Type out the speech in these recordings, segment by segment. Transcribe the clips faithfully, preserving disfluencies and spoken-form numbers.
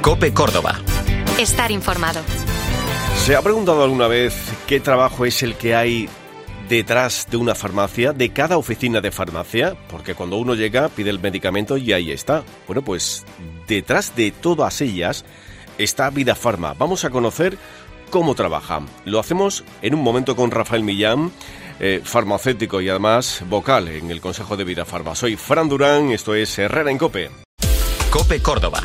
COPE Córdoba. Estar informado. ¿Se ha preguntado alguna vez qué trabajo es el que hay detrás de una farmacia, de cada oficina de farmacia? Porque cuando uno llega, pide el medicamento y ahí está. Bueno, pues detrás de todas ellas está Vidafarma. Vamos a conocer cómo trabajan. Lo hacemos en un momento con Rafael Millán, eh, farmacéutico y además vocal en el Consejo de Vidafarma. Soy Fran Durán, esto es Herrera en COPE. COPE Córdoba.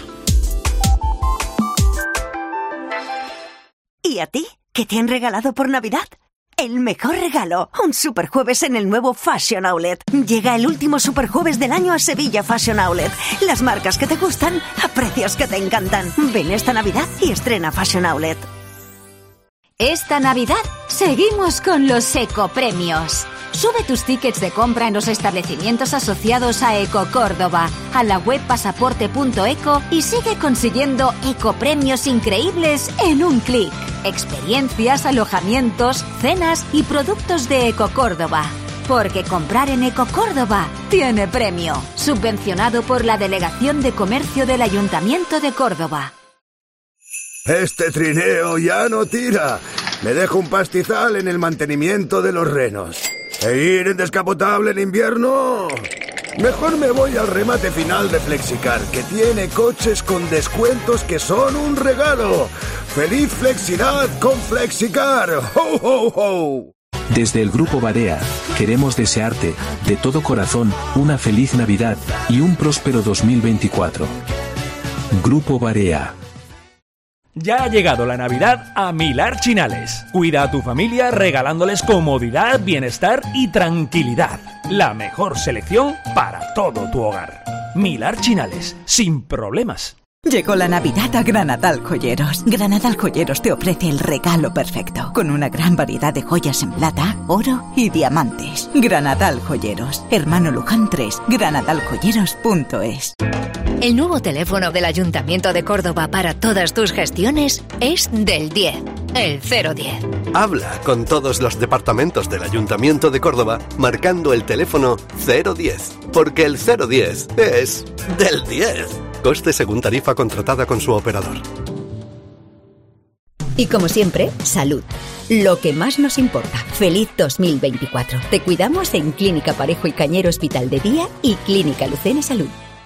¿Y a ti? ¿Qué te han regalado por Navidad? El mejor regalo, un superjueves en el nuevo Fashion Outlet. Llega el último superjueves del año a Sevilla Fashion Outlet. Las marcas que te gustan a precios que te encantan. Ven esta Navidad y estrena Fashion Outlet. Esta Navidad seguimos con los ecopremios. Sube tus tickets de compra en los establecimientos asociados a Eco Córdoba, a la web pasaporte punto eco y sigue consiguiendo ecopremios increíbles en un clic. Experiencias, alojamientos, cenas y productos de Eco Córdoba. Porque comprar en Eco Córdoba tiene premio. Subvencionado por la Delegación de Comercio del Ayuntamiento de Córdoba. Este trineo ya no tira. Me dejo un pastizal en el mantenimiento de los renos. ¿E ir en descapotable en invierno? Mejor me voy al remate final de Flexicar, que tiene coches con descuentos que son un regalo. ¡Feliz Flexidad con Flexicar! ¡Ho, ho, ho! Desde el Grupo Barea, queremos desearte, de todo corazón, una feliz Navidad y un próspero dos mil veinticuatro. Grupo Barea. Ya ha llegado la Navidad a Milar Chinales. Cuida a tu familia regalándoles comodidad, bienestar y tranquilidad. La mejor selección para todo tu hogar. Milar Chinales, sin problemas. Llegó la Navidad a Granadal Joyeros. Granadal Joyeros te ofrece el regalo perfecto, con una gran variedad de joyas en plata, oro y diamantes. Granadal Joyeros, Hermano Luján tres, granadal joyeros punto es. El nuevo teléfono del Ayuntamiento de Córdoba para todas tus gestiones es del diez, el cero diez. Habla con todos los departamentos del Ayuntamiento de Córdoba marcando el teléfono cero diez, porque el cero diez es del diez. Coste según tarifa contratada con su operador. Y como siempre, salud. Lo que más nos importa. Feliz dos mil veinticuatro. Te cuidamos en Clínica Parejo y Cañero Hospital de Día y Clínica Lucena Salud.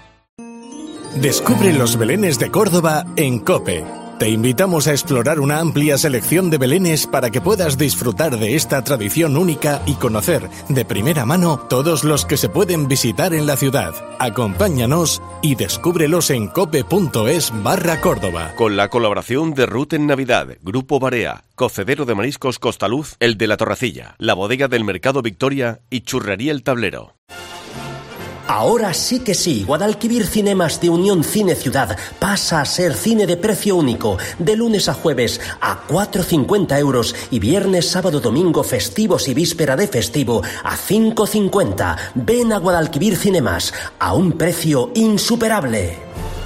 Descubre los belenes de Córdoba en COPE. Te invitamos a explorar una amplia selección de belenes para que puedas disfrutar de esta tradición única y conocer de primera mano todos los que se pueden visitar en la ciudad. Acompáñanos y descúbrelos en cope punto es barra Córdoba. Con la colaboración de Ruth en Navidad, Grupo Barea, Cocedero de Mariscos Costaluz, El de la Torrecilla, la Bodega del Mercado Victoria y Churrería El Tablero. Ahora sí que sí, Guadalquivir Cinemas de Unión Cine Ciudad pasa a ser cine de precio único, de lunes a jueves a cuatro cincuenta euros y viernes, sábado, domingo, festivos y víspera de festivo a cinco cincuenta. Ven a Guadalquivir Cinemas a un precio insuperable.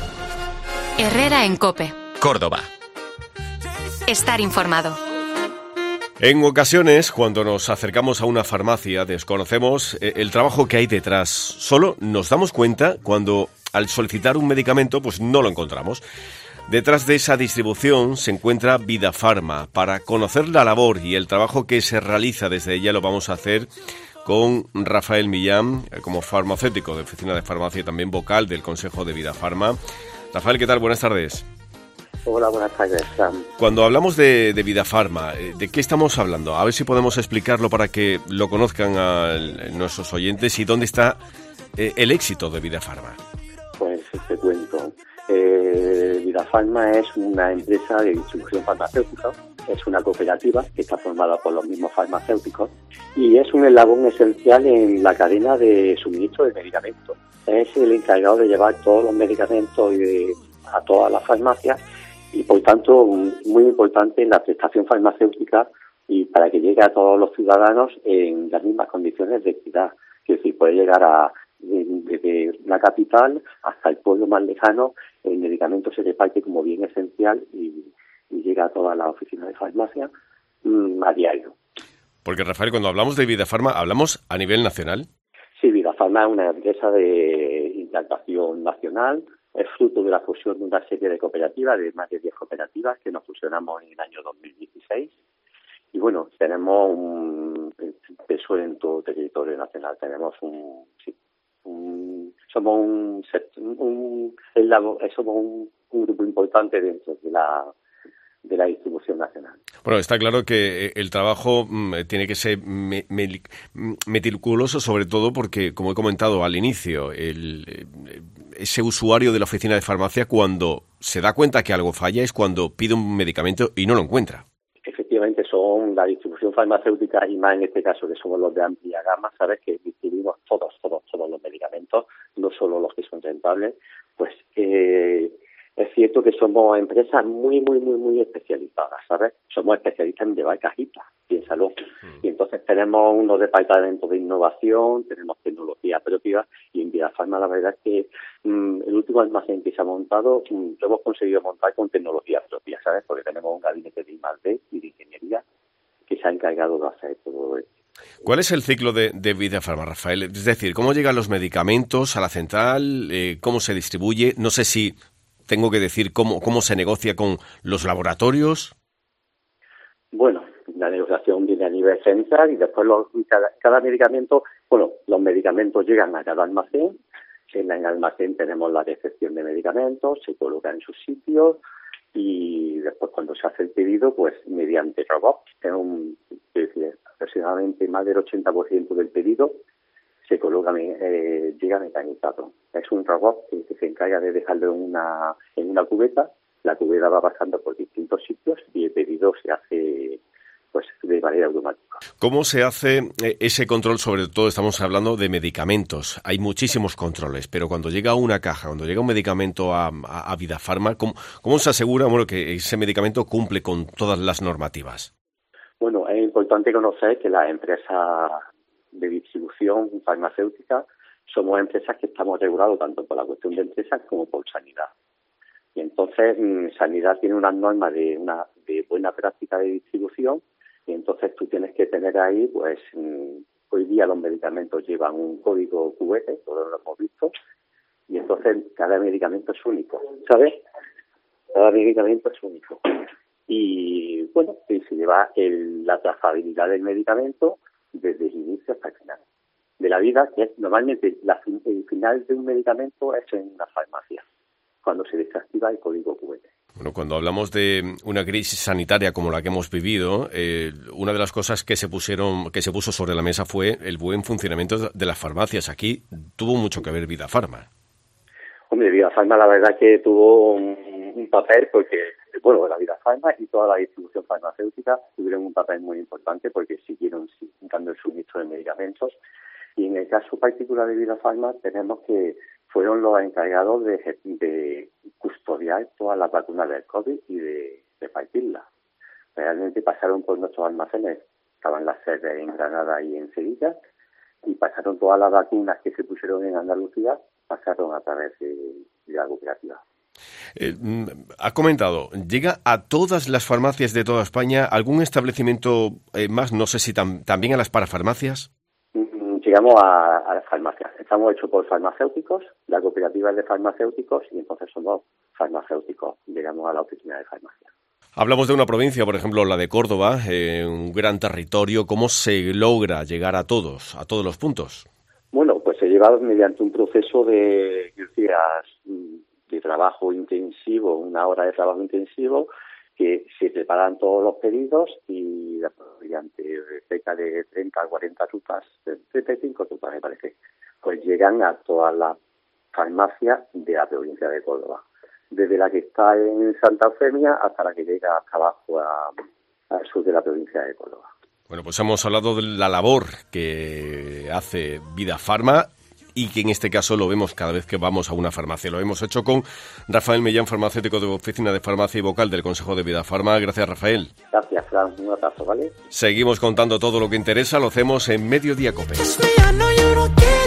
Herrera en COPE. Córdoba. Estar informado. En ocasiones, cuando nos acercamos a una farmacia, desconocemos el trabajo que hay detrás. Solo nos damos cuenta cuando, al solicitar un medicamento, pues no lo encontramos. Detrás de esa distribución se encuentra Vidafarma. Para conocer la labor y el trabajo que se realiza desde ella, lo vamos a hacer con Rafael Millán, como farmacéutico de Oficina de Farmacia y también vocal del Consejo de Vidafarma. Rafael, ¿qué tal? Buenas tardes. Hola, buenas tardes, Sam. Cuando hablamos de, de Vidafarma, ¿de qué estamos hablando? A ver si podemos explicarlo para que lo conozcan a nuestros oyentes y dónde está eh, el éxito de Vidafarma. Pues te cuento. Eh, Vidafarma es una empresa de distribución farmacéutica, es una cooperativa que está formada por los mismos farmacéuticos y es un eslabón esencial en la cadena de suministro de medicamentos. Es el encargado de llevar todos los medicamentos y de, a todas las farmacias y por tanto muy importante en la prestación farmacéutica y para que llegue a todos los ciudadanos en las mismas condiciones de equidad. Es decir, puede llegar a desde la capital hasta el pueblo más lejano, el medicamento se reparte como bien esencial y, y llega a todas las oficinas de farmacia mmm, a diario. Porque, Rafael, cuando hablamos de Vidafarma, ¿hablamos a nivel nacional? Sí, Vidafarma es una empresa de implantación nacional, es fruto de la fusión de una serie de cooperativas, de más de diez cooperativas que nos fusionamos en el año dos mil dieciséis. Y bueno, tenemos un peso en todo el territorio nacional. Tenemos un, sí, un somos un, un, un somos un, un grupo importante dentro de la de la distribución nacional. Bueno, está claro que el trabajo mm, tiene que ser me, me, meticuloso, sobre todo porque, como he comentado al inicio, el, ese usuario de la oficina de farmacia, cuando se da cuenta que algo falla, es cuando pide un medicamento y no lo encuentra. Efectivamente, son la distribución farmacéutica, y más en este caso que somos los de amplia gama, sabes que distribuimos todos, todos, todos los medicamentos, no solo los que son rentables. Pues eh, es cierto que somos empresas muy, muy, muy, muy especializadas, ¿sabes? Somos especialistas en llevar cajitas, piénsalo. Mm. Y entonces tenemos unos departamentos de innovación, tenemos tecnología propia, y en Vidafarma la verdad es que mm, el último almacén que se ha montado mm, lo hemos conseguido montar con tecnología propia, ¿sabes? Porque tenemos un gabinete de I más D y de ingeniería que se ha encargado de hacer todo esto. ¿Cuál es el ciclo de, de Vidafarma, Rafael? Es decir, ¿cómo llegan los medicamentos a la central? Eh, ¿Cómo se distribuye? No sé si tengo que decir cómo, cómo se negocia con los laboratorios. Bueno, la negociación viene a nivel central y después los, cada, cada medicamento, bueno, los medicamentos llegan a cada almacén. En el almacén tenemos la recepción de medicamentos, se colocan en sus sitios y después cuando se hace el pedido, pues mediante robot, es un, es decir, aproximadamente más del ochenta por ciento del pedido se coloca, eh, llega mecanizado. Es un robot que, que se encarga de dejarlo en una, en una cubeta, la cubeta va pasando por distintos sitios y el pedido se hace pues de manera automática. ¿Cómo se hace ese control? Sobre todo estamos hablando de medicamentos. Hay muchísimos controles, pero cuando llega una caja, cuando llega un medicamento a, a, a Vidafarma, ¿cómo, ¿cómo se asegura bueno, que ese medicamento cumple con todas las normativas? Bueno, es importante conocer que las empresas de distribución farmacéutica somos empresas que estamos regulados tanto por la cuestión de empresas como por sanidad. Y entonces mmm, sanidad tiene unas normas de una de buena práctica de distribución y entonces tú tienes que tener ahí, pues mmm, hoy día los medicamentos llevan un código Q R, todos lo hemos visto, y entonces cada medicamento es único, ¿sabes? Cada medicamento es único. Y bueno, y se lleva el, la trazabilidad del medicamento desde el inicio hasta el final de la vida, que es normalmente la, el final de un medicamento es en una farmacia, cuando se desactiva el código Q R. Bueno, cuando hablamos de una crisis sanitaria como la que hemos vivido, eh, una de las cosas que se pusieron, que se puso sobre la mesa fue el buen funcionamiento de las farmacias. Aquí tuvo mucho que ver Vidafarma. Hombre, Vidafarma la verdad que tuvo un, un papel porque, bueno, la Vidafarma y toda la distribución farmacéutica tuvieron un papel muy importante porque siguieron dando el suministro de medicamentos. Y en el caso particular de Vidafarma tenemos que fueron los encargados de, de custodiar todas las vacunas del COVID y de repartirlas. Realmente pasaron por nuestros almacenes, estaban las sedes en Granada y en Sevilla, y pasaron todas las vacunas que se pusieron en Andalucía, pasaron a través de, de la cooperativa. Eh, ha comentado, ¿llega a todas las farmacias de toda España? ¿Algún establecimiento eh, más? No sé si tam, también a las parafarmacias. Llegamos a, a las farmacias. Estamos hechos por farmacéuticos, la cooperativa es de farmacéuticos y entonces somos farmacéuticos. Llegamos a la oficina de farmacia. Hablamos de una provincia, por ejemplo, la de Córdoba, eh, un gran territorio. ¿Cómo se logra llegar a todos, a todos los puntos? Bueno, pues se lleva mediante un proceso de, decías, de trabajo intensivo, una hora de trabajo intensivo, que se preparan todos los pedidos y mediante cerca de treinta a cuarenta rutas, treinta y cinco rutas me parece, pues llegan a todas las farmacias de la provincia de Córdoba. Desde la que está en Santa Eufemia hasta la que llega hasta abajo a, al sur de la provincia de Córdoba. Bueno, pues hemos hablado de la labor que hace Vidafarma y que en este caso lo vemos cada vez que vamos a una farmacia. Lo hemos hecho con Rafael Mellán, farmacéutico de Oficina de Farmacia y vocal del Consejo de Vidafarma. Gracias, Rafael. Gracias, Fran. Un abrazo, ¿vale? Seguimos contando todo lo que interesa. Lo hacemos en Mediodía COPE.